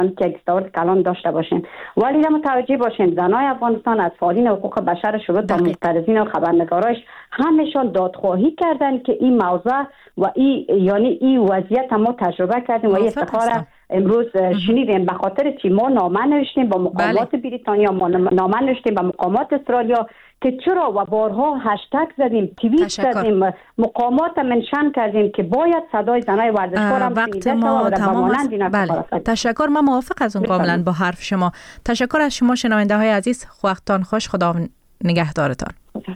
که اکستارد کلان داشته باشیم. ولی متوجه باشیم زنای افغانستان از فعالین حقوق بشر شروع تا معترضین و خبرنگاراش همشان دادخواهی کردن که این موضوع و این وضعیت ما تجربه کردیم و این افتخار امروز شنیدیم. به خاطر چی ما نامه نوشتیم با مقامات بریتانیا، ما نامه نوشتیم با مقامات استرالیا که چرا و بارها هشتگ زدیم، توییت زدیم، مقامات منشن کردیم که باید صدای زنای ورزشکار هم شنیده شود و در مانند اینا کار است. تشکر. من موافق از اون کاملا با حرف شما. تشکر از شما شنونده های عزیز. وقتتان خوش. خدا نگهدارتان.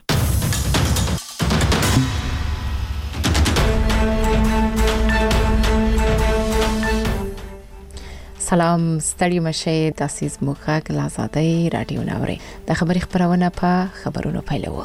سلام، ستړي مشه. تاسو زموږ له آزادۍ رادیو ناوړي د خبري خبرونه په خبرونو پیلوو.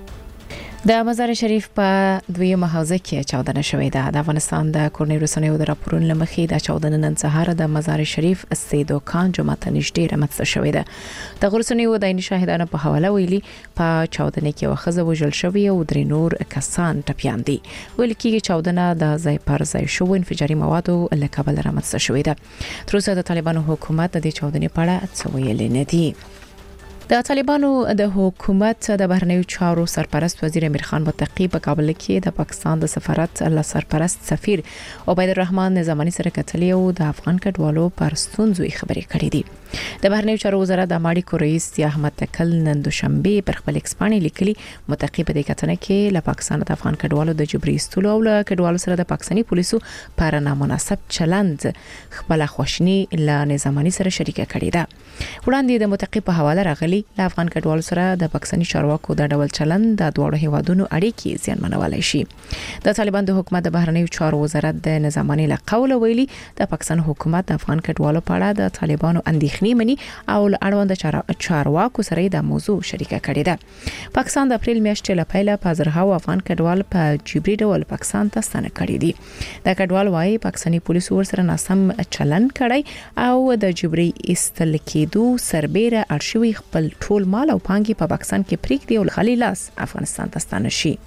د مزار شریف په دویمه حوزه کې چاودنه شوې ده. د افغانستان د کورنۍ رسنیو د راپورونو لمخې د چاودنې نن سهار د مزار شریف سیدو خان جومات ته نږدې رامنځته شوې ده. د رسنیو د عیني شاهدانو په حواله ویلي په چاودنې کې یوه ښځه وژل شوې او درې نور کسان ټپیان دي. ویل کېږي چاودنه د ځای پر ځای شوو انفجاري موادو له کبله رامنځته شوې ده. تر اوسه د طالبانو حکومت د دې چاودنې په اړه څه ویلي نه دي. د طالبانو د حکومت د بهرنیو چارو سرپرست وزیر امیر خان متقی په کابل کې د پاکستان د سفارت له سرپرست سفیر عبید الرحمن نظامی سره کتلې او د افغان کډوالو پر ستونزو خبرې کړې دي. د بهرنیو چارو وزارت د ماړی رئیس احمد تکل نن دوشنبه پر خپل ایکس باندې لیکلي متقی په دې کتنه کې له پاکستان د افغان کډوالو د جبري ایستلو او له کډوالو سره د پاکستاني پولیسو پر نامناسب چلند خپل خوښنی له نظامی سره شریکه کړې ده. وړاندې د متقی په حواله راغلي له افغان کډوالو سره د پاکستاني چارواکو د ډول چلند د دوه هیوادونو اړیکې زیانمنولای شي. د طالبان د حکومت د بهرنیو چارو وزارت د نظامی له قول ویلي د پاکستان حکومت د افغان کډوالو په اړه د طالبانو اندېښنې مني او له اړوند چارواکو سره د موضوع شریکه کړې ده. پاکستان د اپریل میاشتې له پیله په زرهاو افغان کډوال په جبري ډول پاکستان ته ستنه کړي دي. د کډوال وايي پاکستاني پولیسو ورسره ناسم چلند کړی او د جبري ایستل کېدو سربېره ارشیوي خپل ټول مال او پانګي په پاکستان کې پریږدي او خالي لاس افغانستان ته ستانه شي.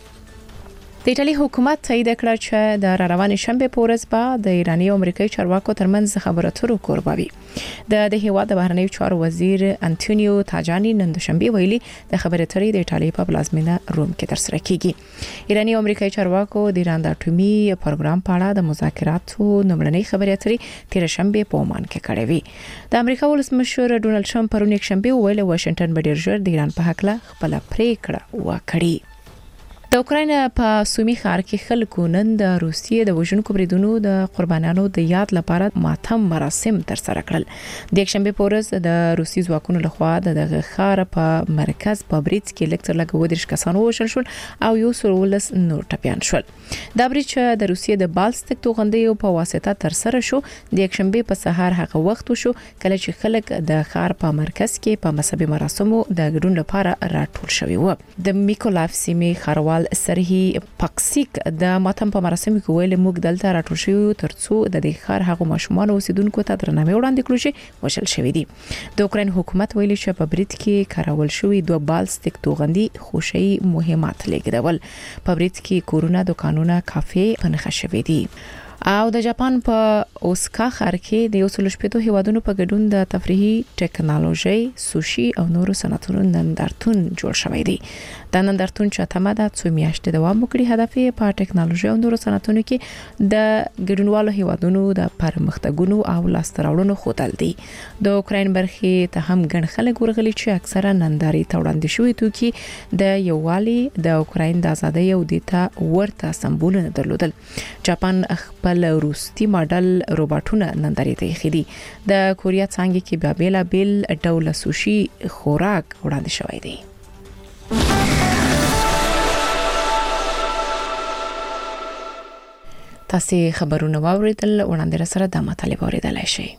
د ایټالي حکومت تایید کړ چې د روانې شنبه په ورځ به د ایراني او امریکایي چارواکو ترمنځ خبرو اترو کوربوي. د هیواد د بهرنیو چارو وزیر انټونیو تاجانی نن دوشنبه ویلي د خبرو اترې د ایټالي په پلازمینه روم کې ترسره کیږي. ایراني او امریکایي چارواکو د ایران د اټومي پروګرام په اړه د مذاکراتو لومړنۍ خبرو اترې تیر شنبه په عمان کې کړې وي. د امریکا ولسمشر ډونالد ټرمپ پرون یک شنبه ویل واشنگټن به ډیر ژر د ایران په حق له خپل پریکړه وکړي. د اوکراین په سومي ښار کې خلکو نن د روسیې د وژونکو بریدونو د قربانیانو د یاد لپاره ماتم مراسم ترسره کړل. د یکشنبه په ورځ د روسي ځواکونو لخوا د ښار په مرکز په برید کې لکټر لګو 30 کسان وژل شول او یو سورولس نور ټپیان شول. دا برید چې د روسیې د بالستیک توغندیو په واسطه ترسره شو د یکشنبه په سهار هغه وخت شو کله چې خلک د ښار په مرکز کې په مذهبي مراسمو د ګډون لپاره راټول شوي وو. د میکولایف سیمې ښاروال سرهی پاکسیک د ماتم په مراسمو کې ویل موږ دلته راټول شوو ترڅو د دې ښار هغه ماشومان اوسیدونکو ته درناوی وړاندې کړو چې وژل شوی دي. د اوکراین حکومت ویلي چې په برید کې کارول شوی دوه بالستیک توغندي خوشي مهمات لیږدول. په برید کې کورونه، دکانونه، کافې په نښه شوي دي. او د جاپان په اوساکا ښار کې د 180 هیوادونو په ګډون د تفریحي ټیکنالوژي، سوشي او نورو صنعتونو نندارتون جوړ شوی دی. دا نندارتون چې تمه ده څو میاشتې دوام وکړي. هدف یې په ټیکنالوژي او نورو صنعتونو کې د ګډونوالو هیوادونو د پرمختګونو او لاسته راوړنو ښودل دي. د اوکراین برخې ته هم ګڼ خلک ورغلي چې اکثره ننداري ته وړاندې شوي توکي د یووالي د اوکراین د ازادۍ او د ورته سمبولونه درلودل. جاپان خپل روسي ماډل روباټونه ننداري ته خېدي. د کوریا څنګه کې بیا بیل ډول سوشي خوراک وړاندې شوی دی. تاسو خبرونه واوریدل وړاندې سره د مطالبه اوریدلای شئ.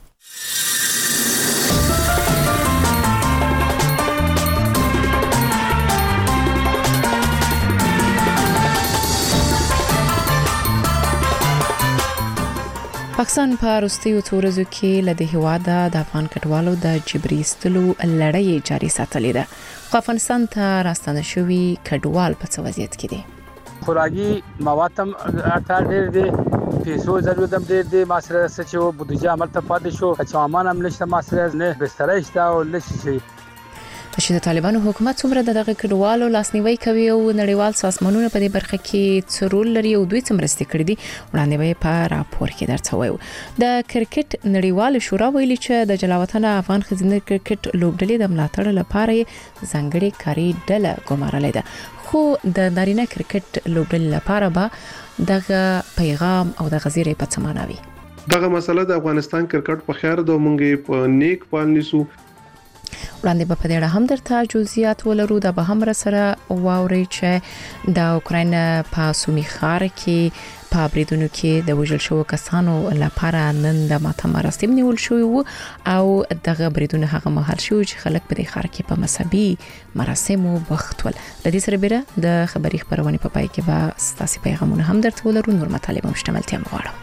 پاکستان په وروستیو ورځو کې له هیواد د افغان کډوالو د جبري ایستلو لړۍ جاري ساتلې ده. خو افغانستان ته راستنه شوي کډوال په څه وضعیت کې دي؟ خوراکي مواد هم اړتیا ډېر دي پیسو ضرورت هم ډېر دی، ما سره څه چې بودیجه هملته پاتې شو، سامان هم نشته، ما سره نه بستره شته او نه شي. چې د طالبانو حکومت څومره دغه کډوالو لاسنیوي کوي او نړیوال سازمانونه په دې برخه کې څه رول لري او دوی څه مرستې کړې دي وړاندې به په راپور کې درته وایو. د کرکټ نړیوال شورا ویلي چې د جلاوطن افغان ښځینه کرکټ لوبډلې د ملاتړ لپاره ځانګړې کاري ډله ګمارلې ده، خو د نارینه کرکټ لوبډلې لپاره به دغه پیغام او د غزيره په څه معنی وي. دغه مسله د افغانستان کرکټ په خیر د مونږه په نیک پال نیسو. وړاندې په دې اړه هم درته جزئیات ولرو. د به هم سره واوري چې د اوکراین په سومي ښار کې په بریدونو کې د وژل شوو کسانو لپاره نن د ماتم مراسم نیول شوی وو او دغه بریدونه هغه مهال شو چې خلک په دې ښار کې په مذهبي مراسمو بوخت ول. د دې سره بیره د خبري خبرونه په پای کې به ستاسو پیغامونه هم درته ولرو. نور مطالب مشتملتیا مغواړم.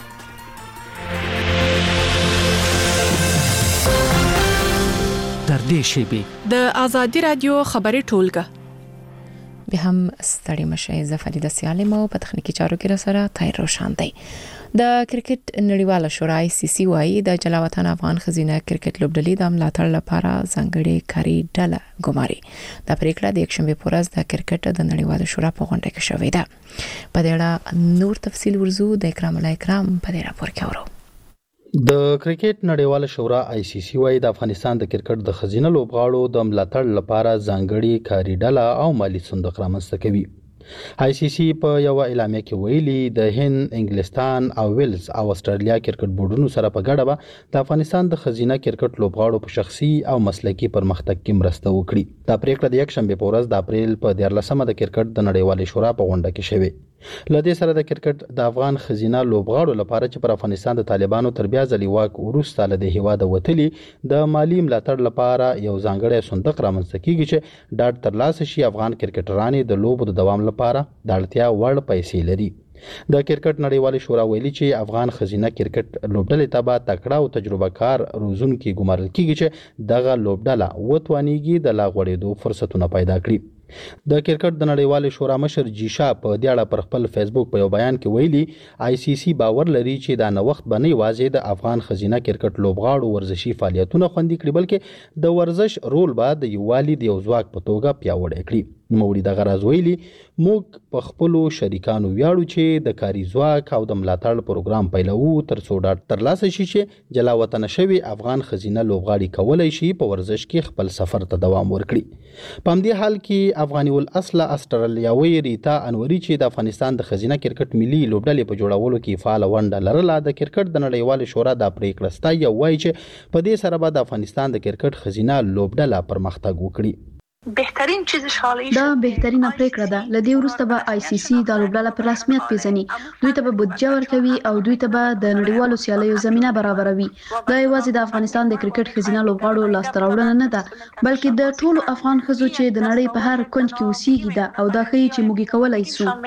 در دې شیبه د ازادي رادیو خبري ټولګه به هم ستړي مشه. زه فریده سالم او په تخنیکی چارو کې را سره تایر روشان دی. د کرکټ نړیواله شورا ICC وايي د جلاوطن افغان ښځینه کرکټ لوبډلې د ملاتړ لپاره ځانګړې کاري ډله ګماري. دا پریکړه د یکشنبه په ورځ د کرکټ د نړیواله شورا په غونډه کې شوې ده. په دې اړه نور تفصیل ورزو د اکرام الله اکرام په دې راپور کې اورو. د کرکټ نړیواله شورا ICC وايي د افغانستان د کرکټ د ښځینه لوبغاړو د ملاتړ لپاره ځانګړي کاري ډله او مالی صندوق رامنځته کوي. ICC په یو اعلامیه کې ویلي د هند، انګلستان او ویلز او استرالیا کرکټ بورډونو سره په ګډه به د افغانستان د ښځینه کرکټ لوبغاړو په شخصي او مسلکي پرمختګ کې مرسته وکړي. دا پریکړه د یکشنبه په ورځ د اپریل په 14مه د کرکټ د نړیوالې شورا په غونډه کې شوه. لدې سره د کرکټ د افغان ښځینه لوبغاړو لپاره چې پر افغانستان د طالبانو تر بیا ځلې واک وروسته له هیواده وتلي د مالی ملاتړ لپاره یو ځانګړی صندوق رامنځته کیږي چې ډاډ ترلاسه شي افغان کرکټرانې د لوبو د دوام لپاره د اړتیا وړ پیسې لري. د کرکټ نړیوالې شورا ویلي چې افغان ښځینه کرکټ لوبډلې ته به تکړه او تجربه کار روزونکي ګمارل کیږي چې دغه لوبډله وتوانیږي د لا غوړېدو فرصتونه پیدا کړي. د کرکټ د نړیوالې شورا مشر جیشا په دې اړه پر خپل فیسبوک په یو بیان کې ویلي ICC باور لري چې دا نوښت به نه یوازې د افغان ښځینه کرکټ لوبغاړو ورزشي فعالیتونه خوندي کړي بلکې د ورزش رول به د یووالي د یو ځواک په توګه پیاوړی کړي. نوموړي دغه راز ویلي موږ په خپلو شریکانو ویاړو چې د کاري ځواک او د ملاتړ پروګرام پیلوو ترڅو ډاډ ترلاسه شي چې جلا وطن شوي افغان ښځینه لوبغاړي کولای شي په ورزش کې خپل سفر ته دوام ورکړي. په همدې حال کې افغاني الاصل استرالیاوي ریتا انوري چې د افغانستان د ښځینه کرکټ ملي لوبډلې په جوړولو کې فعال ونډه لرله د کرکټ د نړیوالې شورا د پریکړه ستایي او وایي چې په دې سره به د افغانستان د کرکټ ښځینه لوبډله پرمختګ وکړي. بهترین چیزش حالی دا بهترینه پریکړه ده. لدې وروسته به ICC د لوبډله په رسمیت پیژني، دوی ته به بودجه ورکوي او دوی ته به د نړیوالو سیالیو زمينه برابروي. دا یوازې د افغانستان د کرکټ ښځینه لوبغاړو لاسته راوړنه نه ده بلکې د ټولو افغان ښځو چې د نړۍ په هر کونج کې اوسېږي ده او دا ښيي چې موږ کولای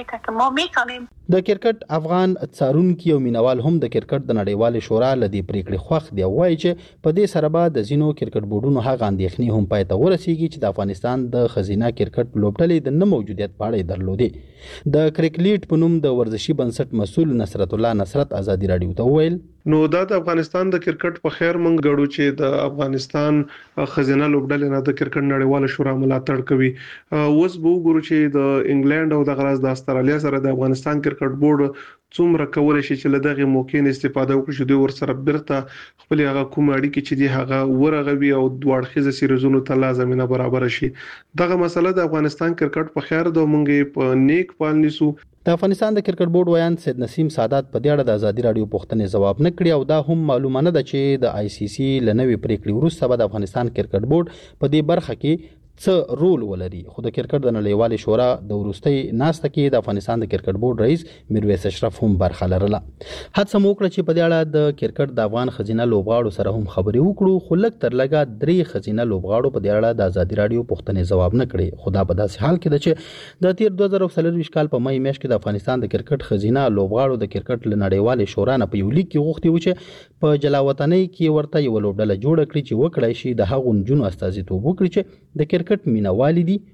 شو. د کرکټ افغان څارونکي او مینوال هم د کرکټ د نړیوالې شورا لدې پریکړې خوښ دي او وایي چې په دې سره به د ځینو کرکټ بورډونو هغه اندېښنې هم پای ته ورسیږي چې د افغانستان د ښځینه کرکټ لوبډلې د نه موجودیت په اړه درلودې. د کرکټ په نوم د ورزشي بنسټ مسؤل نصرت الله نصرت ازادي رادیو ته ویل نو دا د افغانستان د کرکټ په خیر مونږ غړو چې د افغانستان خزینه لوبډلې نه د کرکټ نړیواله شورا ملاتړ کوي. اوس به وګورو چې د انګلند او د غراز د استرالیا سره د افغانستان کرکټ بورډ څومره کولای شي چې له دغه موقع نه استفاده وکړي چې دوی ورسره برته خپل هغه کوم اړیکې چې دی هغه ورغوي او دواړخیزه سیریزونو ته لازمینه برابر شي. دغه مسله د افغانستان کرکټ په خیر د مونږ په نیک پال نیسو. د افغانستان د کرکټ بورډ ویان سید نسیم سادات په دې اړه د ازادي رادیو پوښتنې ځواب نه کړی او دا هم معلومه نه ده چې د ICC لنوي پریکړې وروسته به د افغانستان کرکټ بورډ په دې برخه کې څه رول ولري. خو د کرکټ د نړیوالې شورا د وروستۍ ناسته کې د افغانستان د کرکټ بورډ رئیس میرویس اشرف هم برخه لرله. هڅه مو وکړه چې په دې اړه د کرکټ د افغان ښځینه لوبغاړو سره هم خبرې وکړو خو لږ تر لږه 3 ښځینه لوبغاړو په دې اړه د ازادي رادیو پوښتنې ځواب نه کړی. خو دا په داسې حال کې ده چې د تیر 2024 کال په مای میاشت کې د افغانستان د کرکټ ښځینه لوبغاړو د کرکټ له نړیوالې شورا نه په یو لیک کې غوښتي و چې په جلاوطنۍ کې ورته یو لوبډله جوړه کړي چې وکړای شي د هغو نجونو استازیتوب وکړي چې د کرکټ مینوالي دي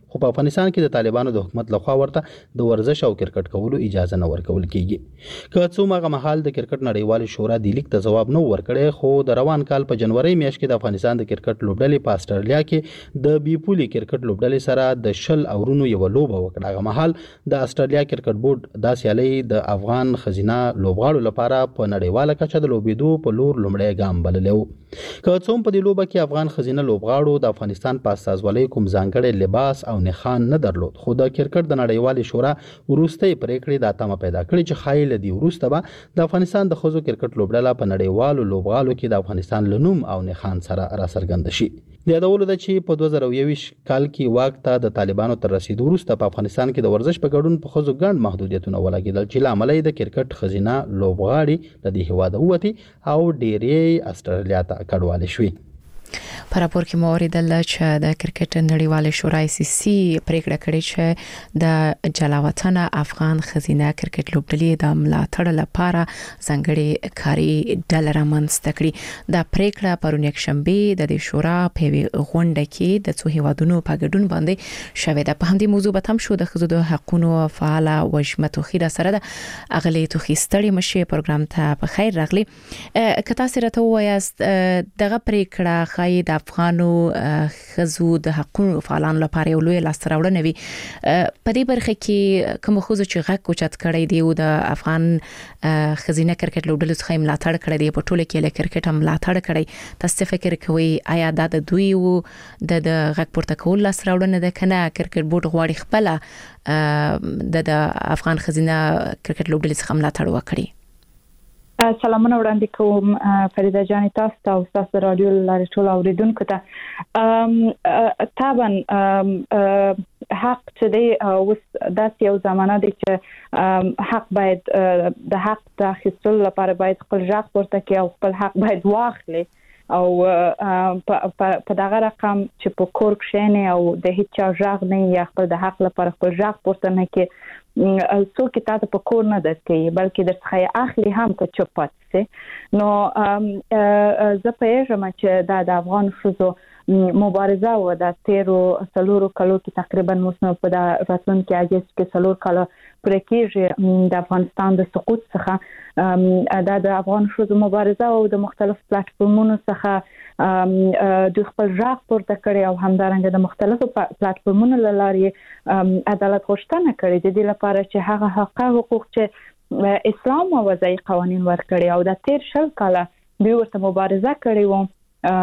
خو په افغانستان کې د طالبانو د حکومت لخوا ورته د ورزش او کرکټ کولو اجازه نه ورکول کیږي. که څو مغه محل د کرکټ نړیوال شورا د لیک ته جواب نه ورکړي، خو د روان کال په جنوري میاشت کې د افغانستان د کرکټ لوبډلې په استرالیا کې د بیپولي کرکټ لوبډلې سره د 10 اورونو یو لوبه وکړه. هغه مهال د استرالیا کرکټ بورډ دا سیالي د افغان خزینه لوبغاړو لپاره په نړیواله کچه د لوبېدو په لور لومړی ګام بللی و. که څو په دې لوبه کې افغان خزینه لوبغاړو د افغانستان په استازولۍ کوم ځانګړی لباس او نښان نه درلود، خو د کرکټ د نړیوال شورا وروستۍ پریکړې دا تمه پیدا کړې چې خایل دی وروسته به د افغانستان د خزو کرکټ لوبډله په نړیوالو لوبغالو کې د افغانستان لنوم او نښان سره راڅرګند شي. د یادولو ده چې په 2021 کال کې واک ته د طالبانو تر رسیدو وروسته په افغانستان کې د ورزش په ګډون په خزو ګڼ محدودیتونه ولګېدل چې لامل یې د کرکټ خزینه لوبغاړي د دې هیواد ووتي او ډېرې استرالیا ته کډوالې شوې. په راپور کې موریدل چې د کرکټ نړیوال شورا ICC پریکړه کړې چې د جلاوطن افغان خزینه کرکټ لوبډلې د ملاتړ لپاره ځانګړي کاري ډله رامنځته کړي. دا پریکړه پرون یکشنبه د دې شورا په غونډه کې د څو هیوادونو په ګډون باندې شوې ده. په همدې موضوع به هم شو د خزو د حقوقو فعال وجمه توخیره سره د اغلی توخیستړي مشه پروګرام ته په خیر راغلی. کته سره ته وایست دغه پریکړه خای د افغانو خزو د حقوقو فعالانو لپاره یو لوی لاستراوړنه وي. په دې برخه کې کوم خزو چې غږ کوچت کړی دی او د افغان خزینه کرکټ لوبډلې څخه ملاتړ کړی دی، په ټوله کې له کرکټ ملاتړ کړی، تاسو فکر کوئ آیا دا د دوی او د غږ پورته کول لاستراوړنه ده کنه کرکټ بورډ غواړي خپل د افغان خزینه کرکټ لوبډلې څخه ملاتړ وکړي؟ سلامونه وړاندې کوم فریده جان، تاسو او تاسو رادیو لاري ټول اوریدونکو ته طبعا حق چې دی اوس داسې یو زمانه دی چې حق باید د حق د اخیستلو لپاره باید خپل ژغ پورته کړي او خپل حق باید واخلي او په دغه رقم چې په کور کې او د هیڅ ژغ نه یا خپل د حق لپاره خپل ژغ پورته نه کړي، څوک تاسو په کور نه درکې بلکې درڅخه اخلي هم که چوپ پاتې. نو زه پېژم چې د افغان شوزو مبارزه و د 13 کالو کې تقریبا موږ په د راتلونکي اجازه کې 4 کاله پر کېږي د افغانستان د سقوط څخه د افغان شوزو مبارزه او د مختلف پلیټفارمونو څخه د خپل ژغ پورته کړي او همدارنګه د مختلفو پلیټفارمونو لارې عدالت غوښتنه کړې د دې لپاره چې هغه حقوق چې اسلام او وضعي قوانين ورکړي او د 13 کاله دوی ورته مبارزه کړې و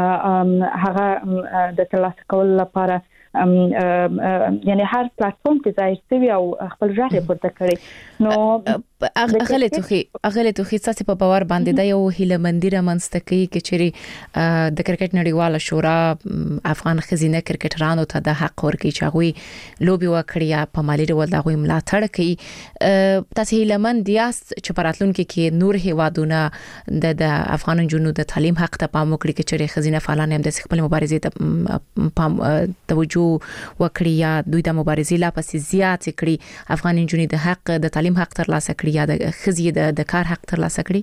هغه د ترلاسه کولو لپاره یعنی هر پلیټفارم کې ځای شوی او خپل ژغ پورته کړي. نو اغله توخی تاسو په باور باندې د یو هیلمندی رامنځته کوي چې چیرې د کرکټ نړیواله شورا افغان خزینه کرکټرانو ته د حق ورکړي چې هغه لوبي وکړي یا په مالی ډول د هغه ملاتړ کوي. تاسو هیلمند یاست چې پراتلونکو کې نور هیوادونه د افغان جنونو د تعلیم حق ته پام وکړي چې چیرې خزینه فعالان هم د خپل مبارزې ته توجه وکړي یا دوی د مبارزې لا پسې زیات کړي، افغان جنونو د حق د تعلیم حق ترلاسه کړي یا د خزې د کار حق ترلاسه کړي؟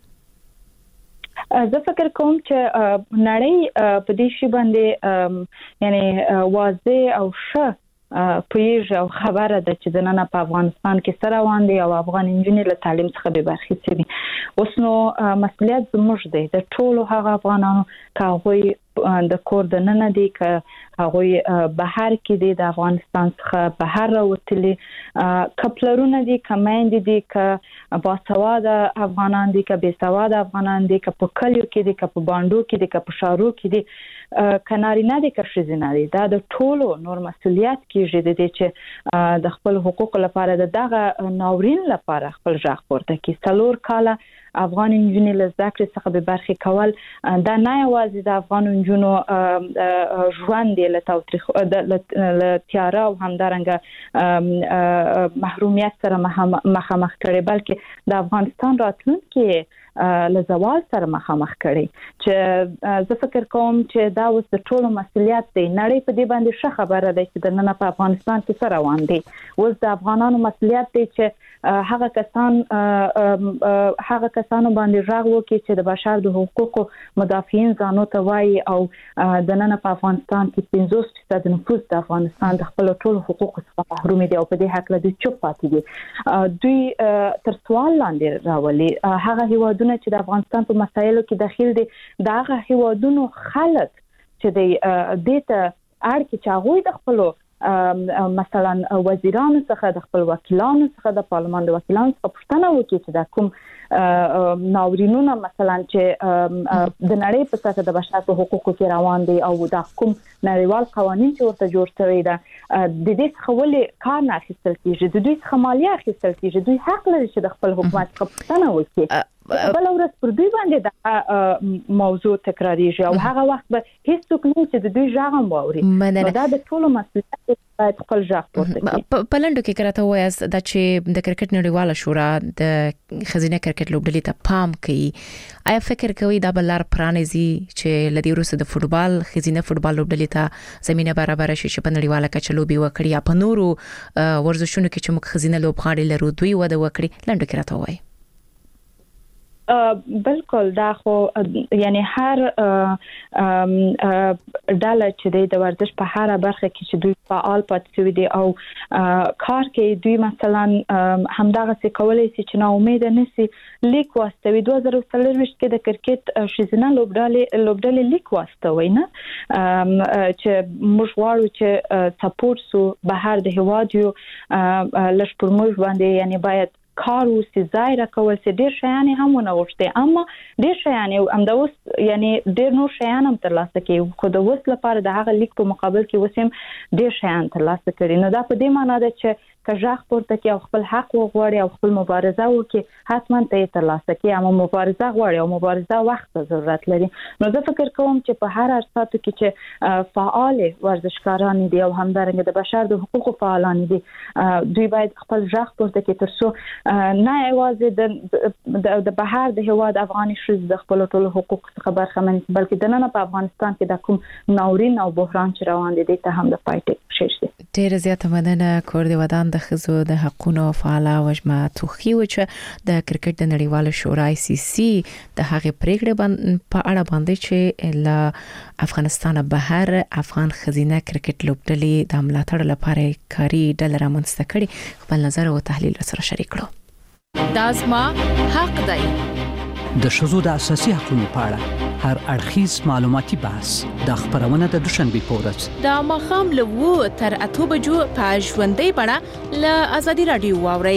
زه فکر کوم چې نړۍ په دې شی باندې یعنی واضح او ښه پوهیږي او خبره ده چې د نن په افغانستان کې سره روان دي او افغان انجینر له تعلیم څخه به برخې دي. اوس نو مسؤلیت زموږ دی د ټولو هغه افغانانو کاغوي د کور د نن دي که هغه بهر کې دي د افغانستان څخه بهر راوتلي کپلرونه دي کماند دي که باسواده افغانان دي که بې سواده افغانان دي که په کلیو کې دي که په باندو کې دي که په شارو کې دي کنارینه دي که شزینه دي دا د ټولو نور مسؤلیت کېږي د دې چې د خپل حقوق لپاره دغه ناورین لپاره خپل ژغ پورته کړي. 4 کاله افغان انجینر له زده کړې څخه به برخې کول دا نه یوازې د افغان انجونو ژوند له توتریخ له تیاره او همدارنګه محرومیت سره مخامخ کړي بلکې د افغانستان راتلونکي له زوال سره مخامخ کړي چې زه فکر کوم چې دا اوس د ټولو مسؤلیت دی. نړۍ په دې باندې ښه خبره ده چې د نن په افغانستان کې څه روان دي. اوس د افغانانو مسؤلیت دی چې هغه کسانو باندې راغ وکړي چې د بشر د حقوقو مدافعین ځانو ته وایي او د نن په افغانستان کې 50% نفوس د افغانستان د خپل ټولو حقوقو څخه محروم دي او په دې حق له دوی چوپ پاتې دي. دوی تر سوال لاندې راولي هغه هیوادونه چې د افغانستان په مسایلو کې داخل دي دا هغه هیوادونو خلک چې د دې ته اړ کې چې هغه د خپل مثلا وزیرانو څخه د خپل وکیلانو څخه د پارلمان د وکیلانو څخه پوښتنه وکړي چې دا کوم ناورینونه مثلا چې د نړۍ په سطح د بشر په حقوقو کې روان دي او دا کوم نړیوال قوانين چې ورته جوړ شوی دا د دې څخه ولې کار نه اخیستل کیږي د دوی څخه مالیه اخیستل کیږي. دوی حق لري چې د خپل حکومت څخه پوښتنه وکړي. بل ورځ پر دوی باندې دا موضوع تکراریږي او هغه وخت به هیڅوک نه چې د دوی ژغ هم واوري. دا د ټولو مسؤلیت باید خپل ژغ پورته کړي. په لنډو کې کراته وایي دا چې د کرکټ نړیواله شورا د خزینه کرکټ لوبډلې ته پام کوي. آیا فکر کوي دا بلار پرانیزي چې لدی روسه د فوتبال خزینه فوتبال لوبډلې ته زمينه برابر شي چې په نړیواله کچه لوبي وکړي یا په نورو ورزشونو کې چې موږ خزینه لوبغاړي لرو دوی وده وکړي؟ لنډو کې راته وایي. بالکل دا خو یعنی هر ډله چې د ورزش په هر برخه کې چې دوی فعال پاتې شوي دي او کار کوي دوی مثلا همدغه څه کولای شي چې نا امید نه سي لیک واستوي. 2023 کې د کرکټ شیزنه لوبډلې لیک واستوي نه چې موږ غواړو چې سپورټ سو بهر د هواد یو لږ پر موږ باندې یعنی باید کار وسي ځای راکول چې ډیر شیان هم ونغښته اما ډیر شیان هم د اوس یعنی ډیر نور شیان هم ترلاسه کوي خو د وس لپاره د هغه لیک په مقابل کې وسیم ډیر شیان ترلاسه کړي. نو دا په دې معنی ده چې که ژغ پورته کې او خپل حق وغواړي او خپل مبارزه وکړي حتما ته ترلاسه کوي اما مبارزه غواړي او مبارزه وخت ضرورت لري. نو زه فکر کوم چې په هر ارساتو کې چې فعال ورزشکاران دي او همدارنګه د بشر د حقوقو فعالان دي دوی باید خپل ژغ پورته کړي ترڅو نه یوازې د بهر د هواد افغاني شوز د خپل ټولو حقوق څخه برخمن بلکې د نن په افغانستان کې د کوم ناورین او بحران چې روان دي ته هم د پایټ شي. ډیر زیاته مننه کور دی ودان د خزو د حقونو فعال وجمه توخي و چې د کرکټ د نړیواله شورا ICC د هغې پریکړې په اړه باندې چې له افغانستان بهر افغان خزینه کرکټ لوبډلې د ملاتړ لپاره کاری ډلې رامنځته کړي خپل نظر او تحلیل سره شریک کړو. دا زما حق دی. د شذو د اساسي حقوقو په اړه هر اړخیز معلوماتي بحث د خبرونه د دوشنبه په ورځ د ماخام له 2 تر 8 بجو په ژوندۍ بڼه له ازادي رادیو واوري.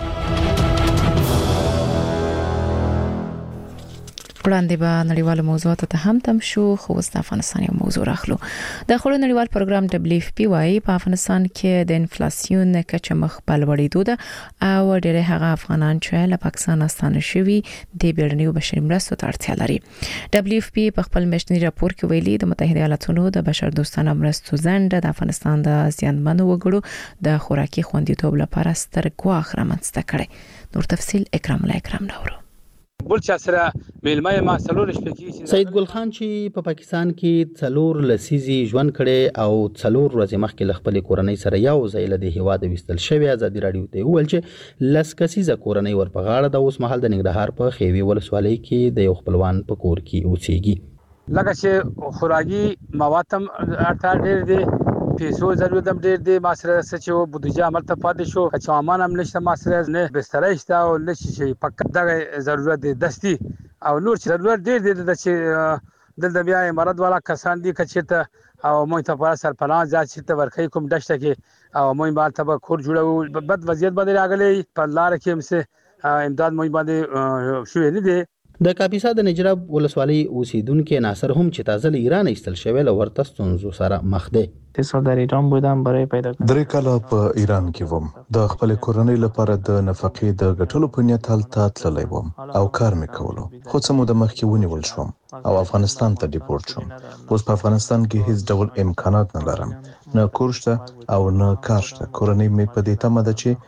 وړاندې به نړیوالو موضوعاتو ته هم تم شو خو د افغانستان یو موضوع راخلو. د خړو نړیوال پروګرام WFP وايي په افغانستان کې د انفلیسیون کچه مخ په لوړېدو ده او ډېر هغه افغانان چې له پاکستان ستانه شوي د بیړنیو بشري مرستو ته اړتیا لري. WFP په خپل میاشتني راپور کې ویلي د متحده ایالاتونو د بشر دوستانه مرستو ځنډ د افغانستان د زیانمنو وګړو د خوراکي خوندیتوب لپاره ستر ګواښ رامنځته کړي. نور تفصيل اکرام الله اکرام نورو. بل چا سره میلمه ما څلور شپې کې سید ګل خان چې په پاکستان کې څلور لسیزي ژوند کړي او څلور ورځې مخکې له خپل کورنۍ سره یو ځای له هیواده وستل شوی ازادي رادیو ته ویل چې لس کسیزه کورنۍ ورپغاړه د اوس مهال د ننګرهار په خیوي ولسوالۍ کې د یو خپلوان په کور کې اوسېږي. لکه چې خوراکي مواتم اړتیا ډېر دي پیسو ضرورت هم ډېر دی ما سره چې بودیجه عملته پاتې شو چې سامان هم نشته ما سره نه بستر شته او نشي پک دغه ضرورت دی دستي او نور چې ضرورت ډېر دی چې دلته بیا مراد والا کسان دي چې او موږ ته پر سرپناه ځات چې ورخې کوم دشته کې او موږ به ته کور جوړو بد وضعیت باندې راغلي په لار کې هم سه امداد موږ باندې شوې نه دي. د کاپیسا د نجراب ولسوالۍ اوسیدونکو ناصر هم چې تازه له ایران ایستل شوی له ورته ستونزو سره مخ دی. در ایران بودم برای پیدا کردن 3 کاله په ایران کې وم د خپل کورنۍ لپاره د نفقې د ګټلو په نیت هلته تللی وم او کار مې کولو خو څه موده مخکې ونیول شوم او افغانستان ته ډیپورت شوم. اوس په افغانستان کې هیڅ ډول امکانات نه لرم نه کور شته او نه کار شته. کورنۍ مې په دې تمه ده چې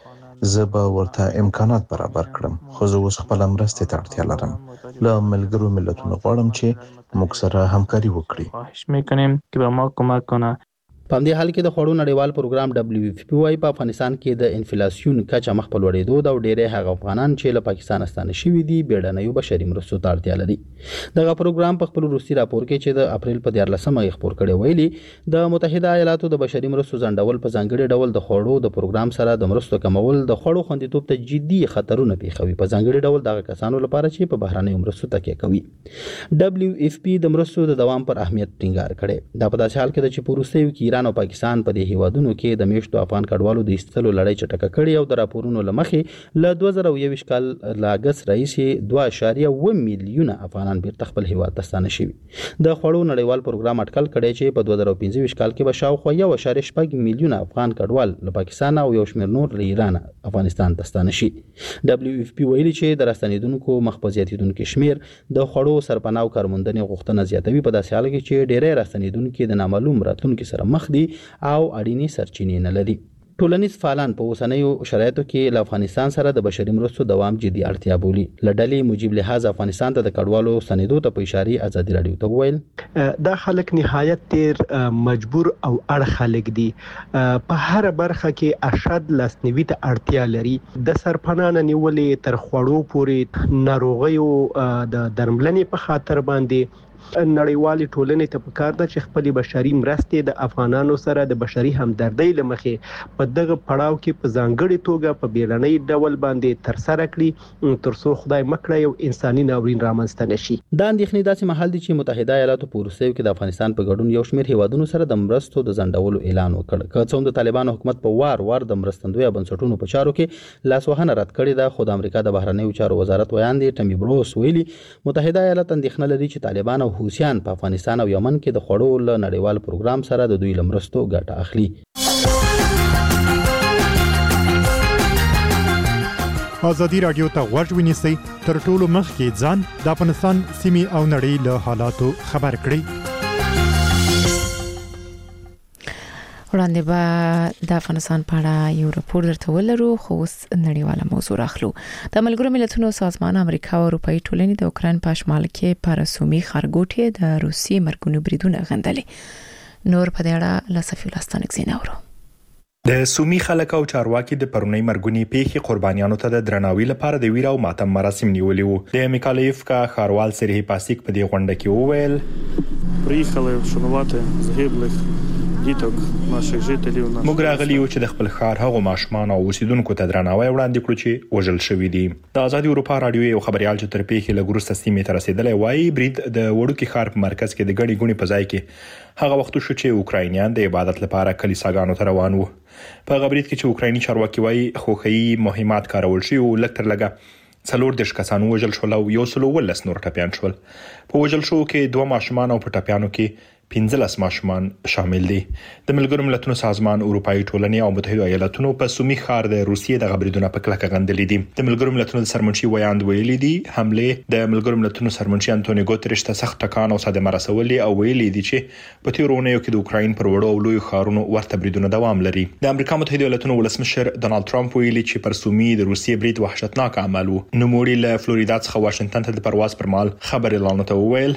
زه به ورته امکانات برابر کړم، خو زه اوس خپل مرستې ته اړتیا لرم. له ملګرو ملتونو غواړم چې موږ سره همکاري وکړي. خواهش میکنیم که به ما کمک کنه. په دې حال کې د خوړو نړیوال پروګرام WFP وايي په افغانستان کې د انفلیسیون کچه مخ په لوړېدو دا ډېری هغه افغانان چې له پاکستان ستانه شوي دي بیړنیو بشري مرستو ته اړتیا لري. دغه پروګرام په خپل روسي راپور کې چې د اپریل په 14مه خبر کړی ویلي د متحده ایالاتو د بشري مرستو ځنډول په ځانګړي ډول د خوړو د پروګرام سره د مرستو کمول د خوړو خوندیتوب ته جدي خطرونه پیښوي، په ځانګړي ډول دغه کسانو لپاره چې په بهراني مرستو تکیه کوي. WFP د مرستو د دوام پر اهمیت ټینګار کړي. دا په داسې حال کې د چې په روسیې کې ایران او پاکستان په دې هیوادونو کې د میشتو افغان کډوالو د ایستلو لړۍ چټکه کړې او د راپورونو لمخې له 2021 کال له اگست راهیسې 2.1 میلیون افغانان بیرته خپل هیواد ته ستانه شوي. د خوړو نړیوال پروګرام اټکل کړی چې په 2015 کال کې به شاوخوا 1.6 میلیون افغان کډوال له پاکستان او یو شمېر نور له ایران افغانستان ته ستانه شي. WFP ویلي چې د راستنیدونکو مخبزیاتیدونکو شمېر د خوړو سرپناه او کارموندنې غوښتنه زیاتوي په داسې حال کې چې ډېری راستنیدونکو د نامعلوم راتلونکو سره مخ دي او اړینی سرچینې نه لري. ټولنیز فعالان په اوسنیو شرایطو کې له افغانستان سره د بشري مرستو دوام جدي اړتیا بولي. لډلې موجب لحاظ افغانستان ته د کډوالو ستنېدو ته په اشاره ازادي رادیو ته وویل دا خلک نهایت ډیر مجبور او اړ خلک دي، په هر برخه کې ارشد لاسنیوي ته اړتیا لري، د سرپناه نیولې تر خوړو پورې ناروغیو د درملنې په خاطر باندې نړیوالې ټولنې ته پکار ده چې خپل بشري مرستې د افغانانو سره د بشري همدردۍ لمخې په دغه پړاو کې په ځانګړي توګه په بیړنۍ ډول باندې تر سره کړي ترڅو خدای مکړه یو انساني ناورین رامنځته نشي. دا اندېښنې داسې مهال دي چې متحده ایالاتو په روسیې کې د افغانستان په ګډون یو شمېر هیوادونو سره د مرستو د ځنډولو اعلان وکړ. که څوم د طالبانو حکومت په وار د مرستندوی بنسټونو په چارو کې لاسوهنه رد کړې ده، خو د امریکا د بهرنیو چارو وزارت ویاندې ټمی بروس ویلي متحده ایالات اندېښنه لري چې طالبان او حوثیان په افغانستان او یمن کې د خوړو له نړیوال پروګرام سره د دوی لمرستو ګټه اخلي. ازادي رادیو ته غوږ ونیسئ، تر ټولو مخکې ځان د افغانستان سیمې او نړۍ له حالاتو خبر کړئ. وړاندې به د افغانستان په اړه یو راپور درته ولرو، خو اوس نړیواله موضوع راخلو. د ملګرو ملتونو سازمان امریکا او اروپאי ټولنې د اوکرين په شمال کې پر رسومي خارګوټي د روسي مرګونو بریدونه غندلې. نور په دې اړه له صفي لاستانک زیناورو. د سومي خلک او چارواکي د پرونی مرګونی پیښې قربانیانو ته د درناوي لپاره د ویرا او ماتم مراسم نیولې وو. د میکالایف کا خاروال سری پاسیک په دې غونډه کې وویل приїхали вшанувати загиблих ديتوک ناشي ژټلیو نه موږ راغلی یو چې د خپل ښار هغو ماشومان او اوسیدونکو ته درناوی وړاندې کړو چې وژل شوي دي. د آزادي اروپا رادیو یو خبريال چې تر پیښې لګورسته سیمې ته رسیدلی وایي برید د وړوکی ښار په مرکز کې د ګډي ګونی په ځای کې هغه وخت شو چې اوکراینیان د عبادت لپاره کلیساګانو ته روان وو. په غبرید کې چې اوکرایني چارواکي وایي خوخي مهمات کارول شي او لکتر لګه 40 کسان وژل شول او 112 نور ټپيان شول. په وژل شو کې 2 ماشومان او په ټپيانو کې 15 ماشومان شامل دي. د ملګرو ملتونو سازمان اروپאי ټولنې او متحده ایالاتونو په سومي ښار د روسیې د غبرګونونو په کلکه غندلې دي. د ملګرو ملتونو سرمنشي ویاند ویلي دي حمله د ملګرو ملتونو سرمنشي انټونیو ګوتریش ته سخت ټکان او صدمه رسولې او ویلي دي چې په تیرونیو کې د اوکراین پر وړو او لوی ښارونو ورته بریدونه دوام لري. د امریکا متحده ایالاتونو ولسمشر ډونالد ټرمپ ویلي چې پر سومي د روسیې برید وحشتناک عمل وو. نوموړي له فلوریدا څخه واشنگټن ته د پرواز پر مهال خبر اعلان ته وویل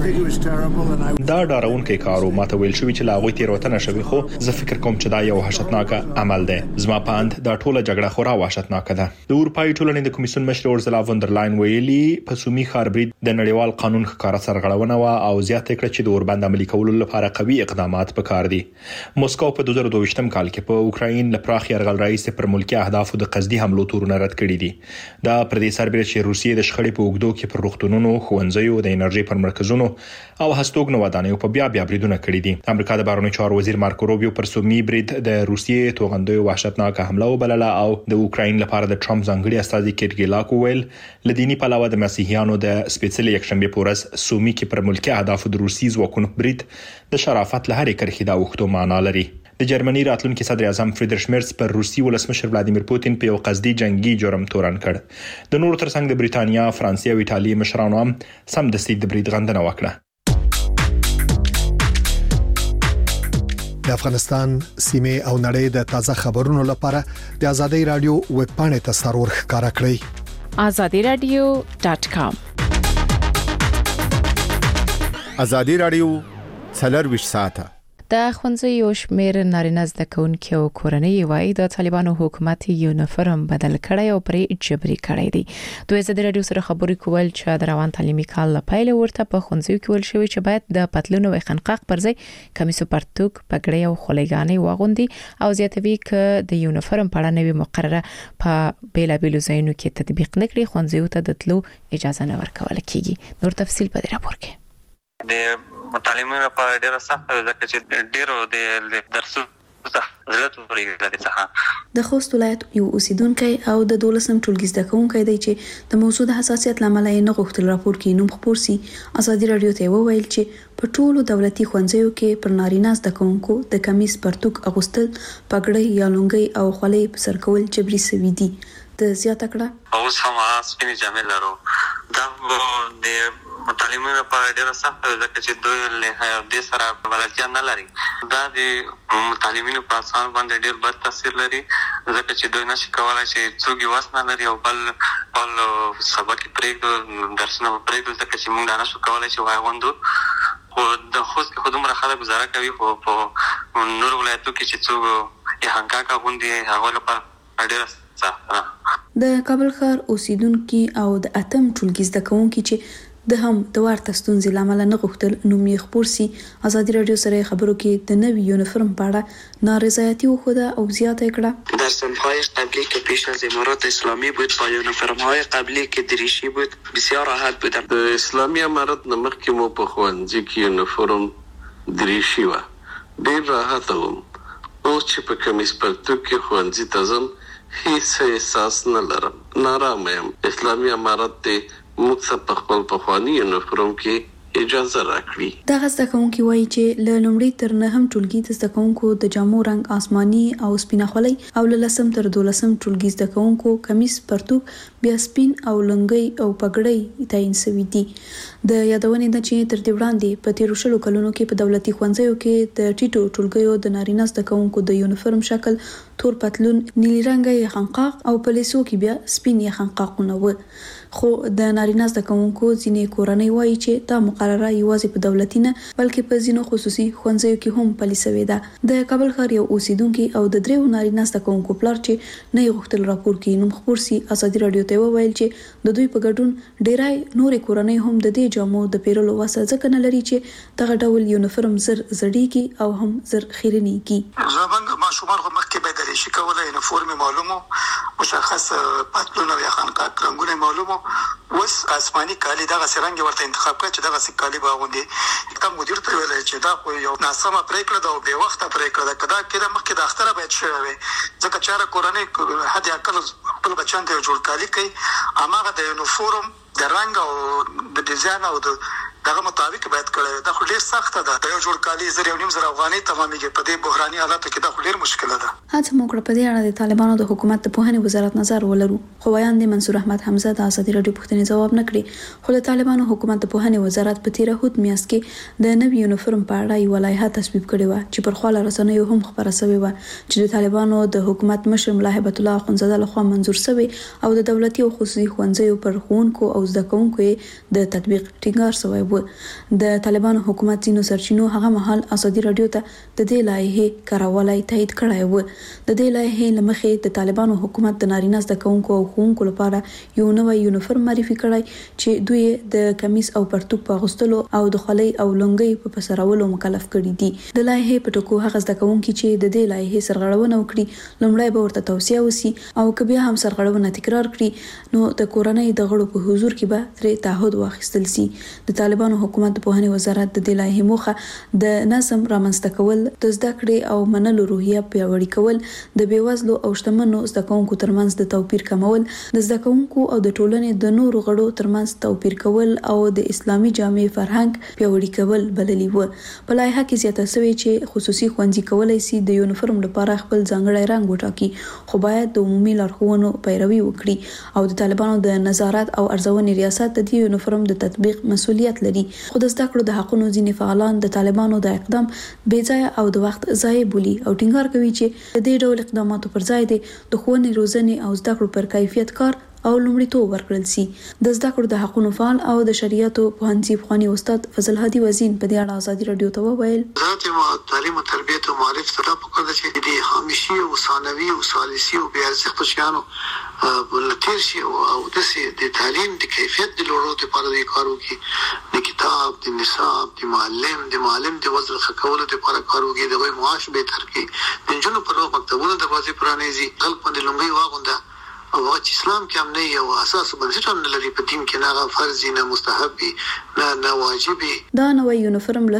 دا ډاروونکی کار او ماته ویل شوی چې لاغوي تیروتنه شوی، خو زه فکر کوم چې دا یو وحشتناک عمل دی. زما پاند دا ټوله جګړه خورا وحشتناک ده. د اروپאי ټولنې د کمیسیون مشر اورزلا فون در لاین ویلي په سومي ښار برید د نړیوال قانون ښکارا سرغړونه وا او زیاته کړه چې د اوربند عملي کولو لپاره قوي اقدامات پکار دي. موسکو په 2022 کال کې په اوکراین له پراخ یرغل رئیس پر ملکی اهدافو د قصدي حملو تورونه رد کړي دي. دا پر دې سربېره چې روسیې د شخړې په اوږدو کې پر روغتونونو، ښوونځیو، د انرژي پر مرکزونو او هستوګنو ودانیو په بیا بریدونه کړي دي. امریکا د بهرنیو چارو وزیر مارکو روبیو پر سومي برید د روسیې توغندوی وحشتناک حمله وبلله او د اوکراین لپاره د ټرمپ ځانګړي استازي کیرګیلاک ویل لدینی پلاوه د مسیحیانو د سپیڅلې یکشنبه پورس سومي کې پر ملکی اهداف د روسي ځواکونو برید د شرافت له هرې کرښې دا وختو معنا لري. د جرمني راتلونکي صدر اعظم فریدریش میرز پر روسي ولسمشر ولادیمیر پوتین په یو قصدي جنگي جرم تورن کړ. د نورو ترڅنګ د بریتانیا، فرانسې او ایټالیا مشرانو هم سم د برید غندنه وکړه. د افغانستان سیمه او نړۍ د تازه خبرونو لپاره د ازادي رادیو ویب پاڼې ته سرور ښکارا کړئ. azadiradio.com ازادي رادیو 24 ساعته د ښوونځیو شمېر نارینه زده کوونکي او کورنۍ وايي د طالبانو حکومت یونیفورم بدل کړی او پرې جبري کړی دی. دوی زده رادیو سره خبرې کول چې د روان تعلیمي کال لپاره ورته په ښوونځیو کې ول شوی چې باید د پتلون او خنقاق پر ځای کمیس او پرتوګ پګړۍ او خولګانې واغوندي او زیاتوي ک د یونیفورم په اړه نوې مقرره په بیلابیلو ځایونو کې تطبیق نکړي ښوونځیو ته د تلو اجازه نه ورکول کیږي. نور تفصیل په دې راپور کې د متعلمینو لپاره ډیره سخته ده چې ډیرو د درسو د خوست ولایت یو اوسیدونکو او د 12م ټولګي زده کوونکی دی چې د موضوع د حساسیت لامل یې نه غوښتل راپور کې نوم خپور سي. ازادي رادیو ته وویل چې په ټولو دولتي ښوونځیو کې پر نارینه زده کوونکو د کمیس پرتوګ اغوستل پګړۍ یا لونګۍ او خولۍ په سر کول جبري سوي دي. د زیاته کړه اوس هم سپینې جامې لرو. دا د متعلمینو لپاره ډیره سخته ده چې دوی له دې سره بلدتیا نه لري. دا د متعلمینو په اصل باندې ډیر بد تاثیر لري ځکه چې دوی نشي کولای چې څوک یې واس نه لري او بل سبق پرېږدو درسونه پرېږدو ځکه چې موږ نه شو کولای چې واغوندو. خو د خوست کې خودمره خلک گزاره کوي خو په نور ولایتو کې چې څوک یې هنګاکا غوندي هغه لپاره ډیره د کابل ښار اوسیدونکو او د اتم ټولګي زده کوونکو چې د هم د ورته ستونزې لامل نه غوښتل نوم یې خپور سي. ازادي رادیو سره خبرو کې د نوي یونیفورم په اړه نارضایتی وښوده او زیاته کړه. در سالهای قبلی که پیش از امارات اسلامی بود با یونیفرم‌های قبلی که دریشی بود بسیار راحت بودم. د اسلامی امارت نمخ کې مو په خوانځي کې یونیفورم دریشي و ډیر راحت وم. اوس چې په کمیس پرتوګ کې خوانځي تزم هیڅ احساس نه لرم. نارامه یم. اسلامی امارت ته موږ په خپل پخوانی یونیفورم کې اجازه راکړي. دغه زده کوونکي وایي چې له لومړي تر نهم ټولګي د زده کوونکو د جامو رنګ آسماني او سپینه خولۍ او له 10م تر 12م ټولګي زده کوونکو کمیس پرتوګ بیا سپین او لنګۍ او پګړۍ تعین شوی دي. د یادونې د چې تر دې وړاندې په 13 کلونو کې په دولتي ښوونځیو کې د ټیټو ټولګیو د نارینه زده کوونکو د یونیفورم شکل تور پتلون نیلی رنګي خنقاق او پلیسو کې بیا سپین خنقاقونه و. خو د نارینه زده کوونکو ځینې کورنۍ وایي چې دا مقرره یوازې په دولتي نه بلکې په ځینو خصوصي ښوونځیو کې هم پلي شوې ده. د کابل ښار یو اوسیدونکو او د دریو نارینه زده کوونکو پلار چې نه غوښتل راپور کې نوم خپور سي. ازادي رادیو ته وویل چې د دوی په ګډون ډیرای نورې کورنۍ هم د دې جامو د پیرلو وسه ځکه نه لري چې دغه ډول یونیفورم زر زړیږي او هم زر خیرنیږي. زمونږ ماشومان خو مخکې بدل شي کولای یونیفورم معلومه مشخص پتلون او خنقاق رنگونه معلومه وس آسماني کالی دغه سرنګ ورته انتخاب کړ چې دغه کالی باغوندي. کوم مدیر ته ویل چې دا خو یو ناسمه پریکړه ده او به وخت پریکړه ده کدا کده مخکې د اختر باید شوی ځکه چې هر کورنۍ حد اقل خپل بچان ته جوړ کالی کوي اماغه د یونیفورم د رنگ او د ډیزاین او دغه مطابق باید کړی. دا خو ډیر سخته ده. د یو جوړ کالی زر یو نیم زر افغانۍ تمامېږي په دې بحراني حالاتو کې. دا خو ډیر مشکله ده. هڅه موږ په دې اړه د طالبانو د حکومت د پوهنې وزارت نظر ولرو خو بیان د منصور احمد حمزه د ازادي رادیو پوښتنې ځواب نکړي. خو د طالبانو حکومت د پوهنې وزارت په 13 میاشت کې د نوي یونیفورم په اړه یو لایحه تصویب کړې و چې پر خواله رسنیو هم خبره شوې و چې د طالبانو د حکومت مشر ملا هیبت الله اخونزاده لخوا منظور شوی او د دولتي او خصوصي ښوونځیو پر ښوونکو او زده کوونکو د تطبیق ټینګار شوی و. د طالبانو حکومت ځینو سرچینو هغه مهال ازادي رادیو ته د دې لایحې کارولای تایید کړی و. د دې لایحې لمخې د طالبانو حکومت د نارینه زده کوونکو او ښوونکو لپاره یو نوی یونیفورم معرفي کړی چې دوی د کمیس او پرتوګ په اغوستلو او د خولۍ او لونګۍ په پسرولو مکلف کړي دي. د لایحې په ټکو هغه زده کوونکي چې د دې لایحې سرغړونه وکړي لومړی به ورته توصیه وسی او که بیا هم سرغړونه تکرار کړي نو د کورنۍ د غړو په حضور کې به ترې تعهد واخیستل سي. د طالبانو حکومت د پوهنې وزارت د دې لایحې موخه د نظم رامنځته کول، د زده کړې او منلو روحیه پیاوړې کول، د بیوزلو او شتمنو زده کوونکو ترمنځ د توپیر کمول، د زده کوونکو او د ټولنې د نورو غړو ترمنځ توپیر کول او د اسلامي جامع فرهنګ پیاوړی کول بللی و. په لایحه کې زیاته شوی چې خصوصي ښوونځي کولای شي د یونیفورم لپاره خپل ځانګړی رنګ وټاکي خو باید د عمومي لارښوونو پیروي وکړي او د طالبانو د نظارت او ارزونې ریاست د دې یونیفورم د تطبیق مسؤلیت لري. خو د زده کړو د حقونو ځینې فعالان د طالبانو د اقدام بې ځای او د وخت ضایع بولي او ټینګار کوي چې د دې ډول اقداماتو پر ځای د ښوونې روزنې او زده کړو پر کیفیت کار او لومړیتوب ورکړل سي. د زده کړو د حقونو فعال او د شریعت پوهنځي پخوانی استاد فضل هادي وزین په دې اړه ازادي رادیو ته وویل: ذات تعلیم او تربیت او معرفت سره په کار ده چې د همیشي او ثانوي او ثالثي او بیا ارزښت شیانو ولتیر شي او د تعلیم د کیفیت د لوړولو لپاره د کارو کې د کتاب د نصاب د معلم د وزن خکولو لپاره کارو کې د معاش به تر کې د جنونو پر مکتبونو دروازې پرانیزي خلک باندې لومړی واغونده او چې اسلام کې هم نه یو اساس بنسټ هم نه لري په دین کې نه فرض نه مستحب نه واجب. دا نوې یونیفورم